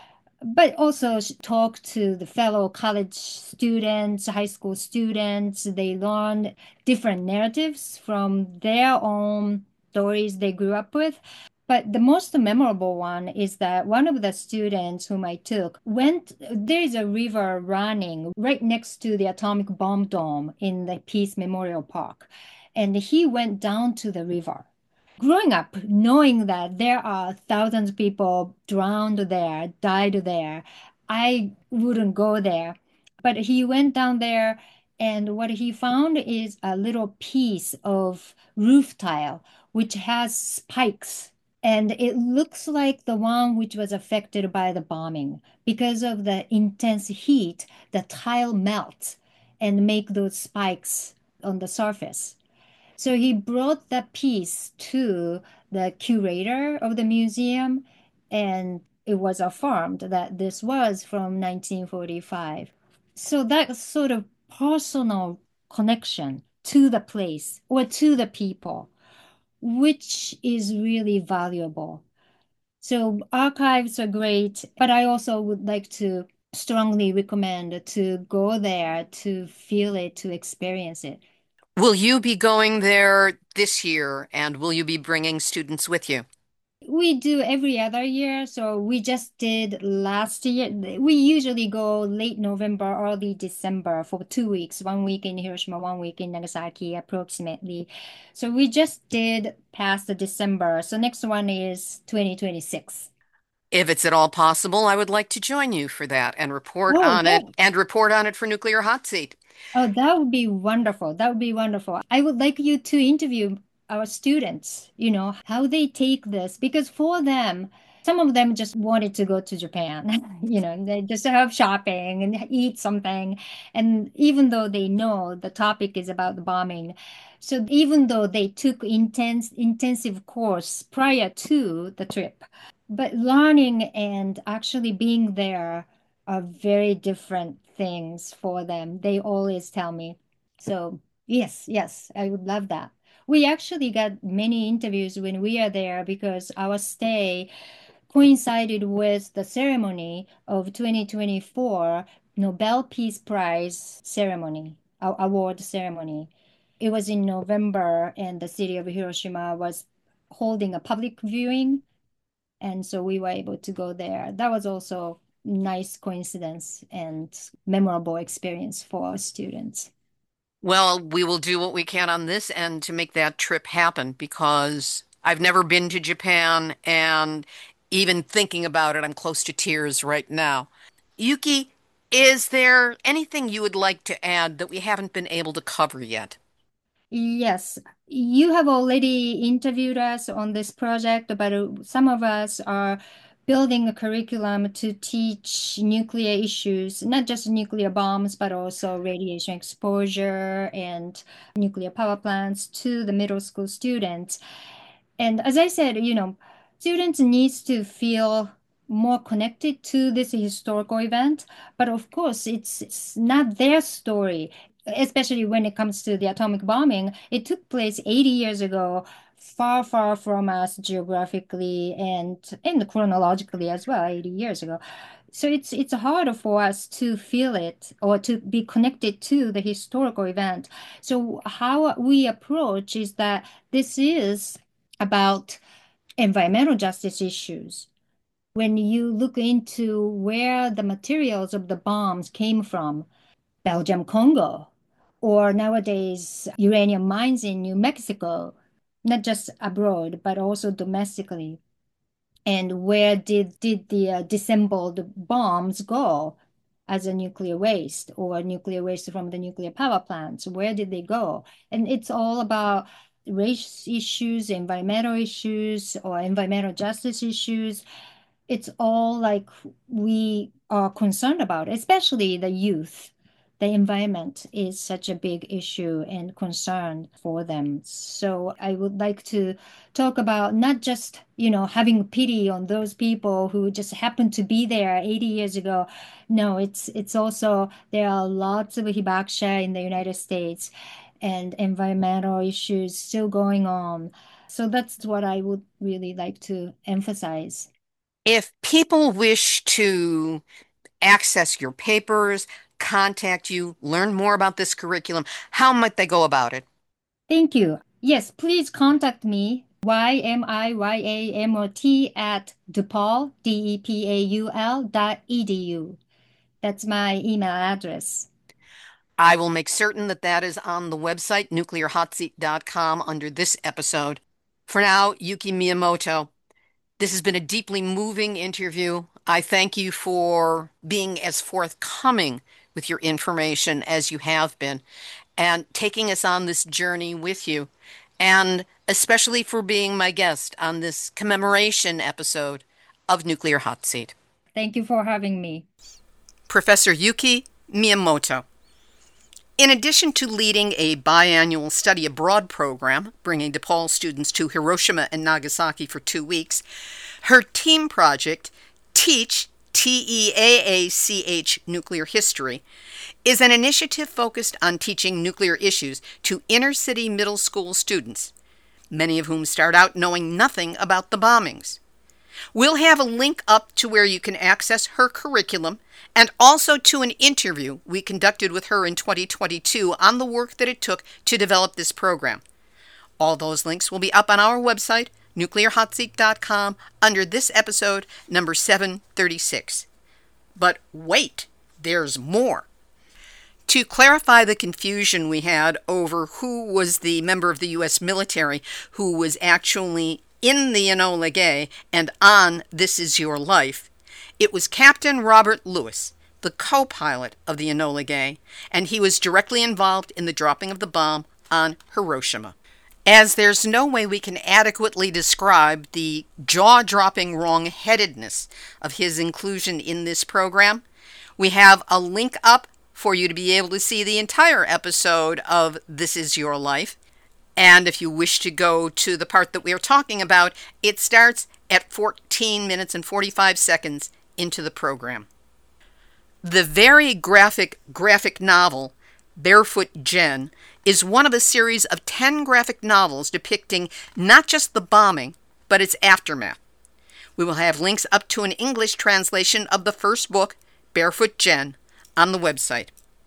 but also talk to the fellow college students, high school students. They learn different narratives from their own stories they grew up with. But the most memorable one is that one of the students whom I took went, there is a river running right next to the atomic bomb dome in the Peace Memorial Park. And he went down to the river. Growing up, knowing that there are thousands of people drowned there, died there, I wouldn't go there. But he went down there, and what he found is a little piece of roof tile which has spikes. And it looks like the one which was affected by the bombing. Because of the intense heat, the tile melts and make those spikes on the surface. So he brought that piece to the curator of the museum, and it was affirmed that this was from nineteen forty-five. So that sort of personal connection to the place or to the people, which is really valuable. So archives are great, but I also would like to strongly recommend to go there to feel it, to experience it. Will you be going there this year and will you be bringing students with you? We do every other year, so we just did last year. We usually go late November, early December for two weeks, one week in Hiroshima, one week in Nagasaki, approximately. So we just did past the December. So next one is twenty twenty-six. If it's at all possible, I would like to join you for that and report Oh, on it that and report on it for Nuclear Hot Seat. Oh, that would be wonderful. That would be wonderful. I would like you to interview our students, you know, how they take this, because for them, some of them just wanted to go to Japan, you know, they just have shopping and eat something. And even though they know the topic is about the bombing, so even though they took intense intensive course prior to the trip, but learning and actually being there are very different things for them. They always tell me. So, yes, yes, I would love that. We actually got many interviews when we are there because our stay coincided with the ceremony of twenty twenty-four Nobel Peace Prize ceremony, a- award ceremony. It was in November, and the city of Hiroshima was holding a public viewing, and so we were able to go there. That was also nice coincidence and memorable experience for our students. Well, we will do what we can on this end to make that trip happen because I've never been to Japan and even thinking about it, I'm close to tears right now. Yuki, is there anything you would like to add that we haven't been able to cover yet? Yes, you have already interviewed us on this project, but uh, some of us are building a curriculum to teach nuclear issues, not just nuclear bombs, but also radiation exposure and nuclear power plants to the middle school students. And as I said, you know, students needs to feel more connected to this historical event, but of course, it's, it's not their story, especially when it comes to the atomic bombing. It took place eighty years ago, far, far from us geographically and and chronologically as well, eighty years ago. So it's it's hard for us to feel it or to be connected to the historical event. So how we approach is that this is about environmental justice issues. When you look into where the materials of the bombs came from, Belgium, Congo, or nowadays uranium mines in New Mexico, not just abroad, but also domestically. And where did did the uh, disassembled bombs go as a nuclear waste or nuclear waste from the nuclear power plants? Where did they go? And it's all about race issues, environmental issues, or environmental justice issues. It's all like we are concerned about, especially the youth. The environment is such a big issue and concern for them. So I would like to talk about not just, you know, having pity on those people who just happened to be there eighty years ago. No, it's it's also there are lots of hibakusha in the United States and environmental issues still going on. So that's what I would really like to emphasize. If people wish to access your papers, contact you, learn more about this curriculum, how might they go about it? Thank you. Yes, please contact me, Y M I Y A M O T at DePaul, D E P A U L dot E D U. That's my email address. I will make certain that that is on the website, nuclear hot seat dot com, under this episode. For now, Yuki Miyamoto, this has been a deeply moving interview. I thank you for being as forthcoming with your information as you have been and taking us on this journey with you, and especially for being my guest on this commemoration episode of Nuclear Hot Seat. Thank you for having me. Professor Yuki Miyamoto. In addition to leading a biannual study abroad program, bringing DePaul students to Hiroshima and Nagasaki for two weeks, her team project, TEACH, T E A A C H Nuclear History, is an initiative focused on teaching nuclear issues to inner-city middle school students, many of whom start out knowing nothing about the bombings. We'll have a link up to where you can access her curriculum and also to an interview we conducted with her in twenty twenty-two on the work that it took to develop this program. All those links will be up on our website, nuclear hot seat dot com, under this episode, number seven thirty-six. But wait, there's more. To clarify the confusion we had over who was the member of the U S military who was actually in the Enola Gay and on This Is Your Life, it was Captain Robert Lewis, the co-pilot of the Enola Gay, and he was directly involved in the dropping of the bomb on Hiroshima. As there's no way we can adequately describe the jaw-dropping wrong-headedness of his inclusion in this program, we have a link up for you to be able to see the entire episode of This Is Your Life. And if you wish to go to the part that we are talking about, it starts at fourteen minutes and forty-five seconds into the program. The very graphic graphic novel, Barefoot Gen, is one of a series of ten graphic novels depicting not just the bombing, but its aftermath. We will have links up to an English translation of the first book, Barefoot Gen, on the website.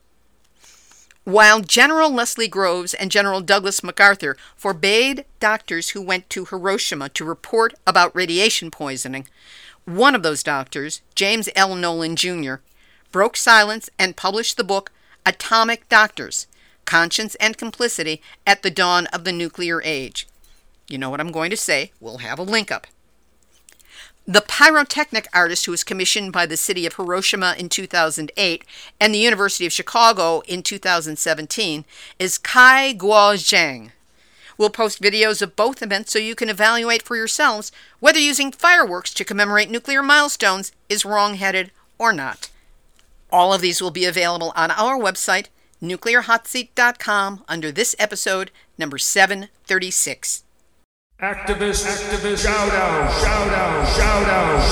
While General Leslie Groves and General Douglas MacArthur forbade doctors who went to Hiroshima to report about radiation poisoning, one of those doctors, James L. Nolan Junior, broke silence and published the book Atomic Doctors, Conscience and Complicity at the Dawn of the Nuclear Age. You know what I'm going to say. We'll have a link up. The pyrotechnic artist who was commissioned by the city of Hiroshima in two thousand eight and the University of Chicago in two thousand seventeen is Kai Guo Zhang. We'll post videos of both events so you can evaluate for yourselves whether using fireworks to commemorate nuclear milestones is wrong-headed or not. All of these will be available on our website, nuclear hot seat dot com, under this episode, number seven thirty-six. Activist, activist, shout out, shout out, shout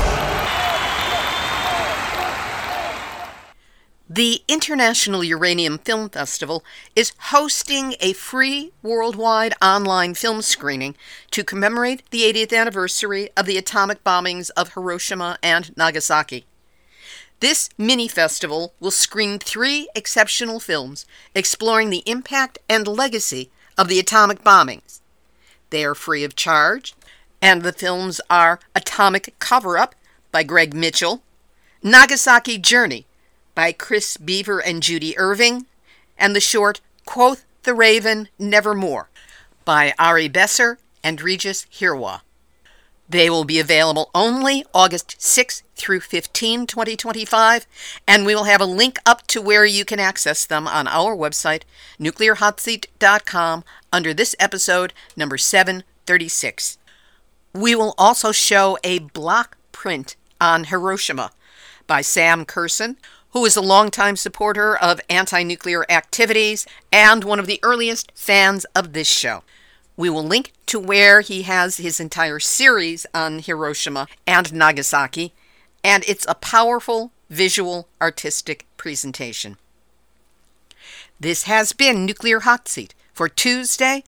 out. The International Uranium Film Festival is hosting a free worldwide online film screening to commemorate the eightieth anniversary of the atomic bombings of Hiroshima and Nagasaki. This mini-festival will screen three exceptional films exploring the impact and legacy of the atomic bombings. They are free of charge, and the films are Atomic Cover-Up by Greg Mitchell, Nagasaki Journey by Chris Beaver and Judy Irving, and the short Quoth the Raven Nevermore by Ari Besser and Regis Hirwa. They will be available only August sixth through fifteenth, twenty twenty-five, and we will have a link up to where you can access them on our website, nuclear hot seat dot com, under this episode, number seven thirty-six. We will also show a block print on Hiroshima by Sam Curson, who is a longtime supporter of anti-nuclear activities and one of the earliest fans of this show. We will link to where he has his entire series on Hiroshima and Nagasaki, and it's a powerful visual artistic presentation. This has been Nuclear Hot Seat for Tuesday.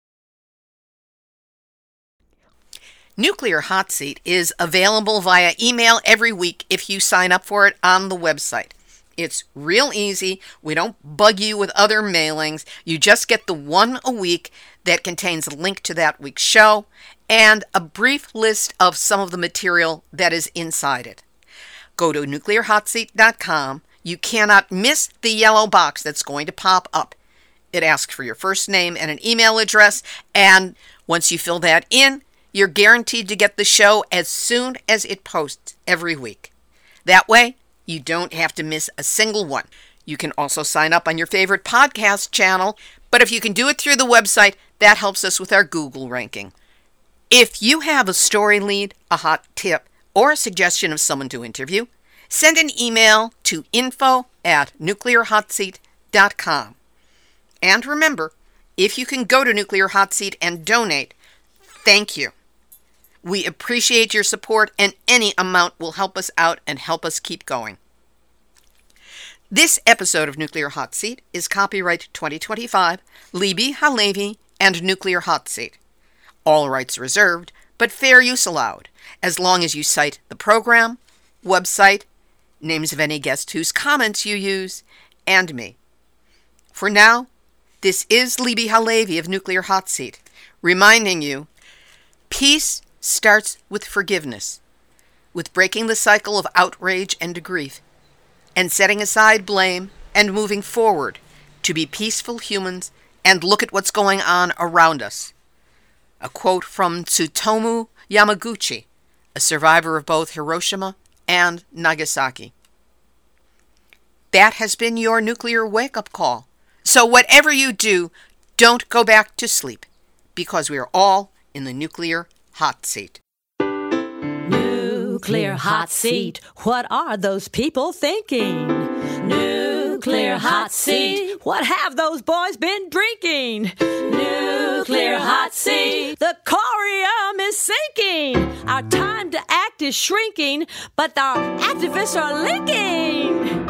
Nuclear Hot Seat is available via email every week if you sign up for it on the website. It's real easy. We don't bug you with other mailings. You just get the one a week that contains a link to that week's show and a brief list of some of the material that is inside it. Go to nuclear hot seat dot com. You cannot miss the yellow box that's going to pop up. It asks for your first name and an email address, and once you fill that in, you're guaranteed to get the show as soon as it posts every week. That way, you don't have to miss a single one. You can also sign up on your favorite podcast channel, but if you can do it through the website, that helps us with our Google ranking. If you have a story lead, a hot tip, or a suggestion of someone to interview, send an email to info at nuclear hot seat dot com. And remember, if you can go to Nuclear Hot Seat and donate, thank you. We appreciate your support, and any amount will help us out and help us keep going. This episode of Nuclear Hot Seat is copyright twenty twenty-five, Libby Halevi and Nuclear Hot Seat. All rights reserved, but fair use allowed. as long as you cite the program, website, names of any guest whose comments you use, and me. For now, this is Libbe HaLevy of Nuclear Hot Seat, reminding you, peace starts with forgiveness, with breaking the cycle of outrage and grief, and setting aside blame and moving forward to be peaceful humans and look at what's going on around us. A quote from Tsutomu Yamaguchi, a survivor of both Hiroshima and Nagasaki. That has been your nuclear wake-up call. So whatever you do, don't go back to sleep, because we are all in the nuclear hot seat. Nuclear hot seat. What are those people thinking? Nuclear hot seat. What have those boys been drinking? Nuclear hot seat. The corium is sinking. Our time to act is shrinking, but our activists are linking.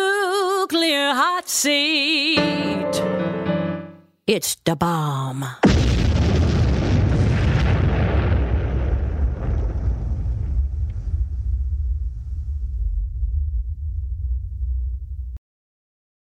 Nuclear hot seat. It's the bomb.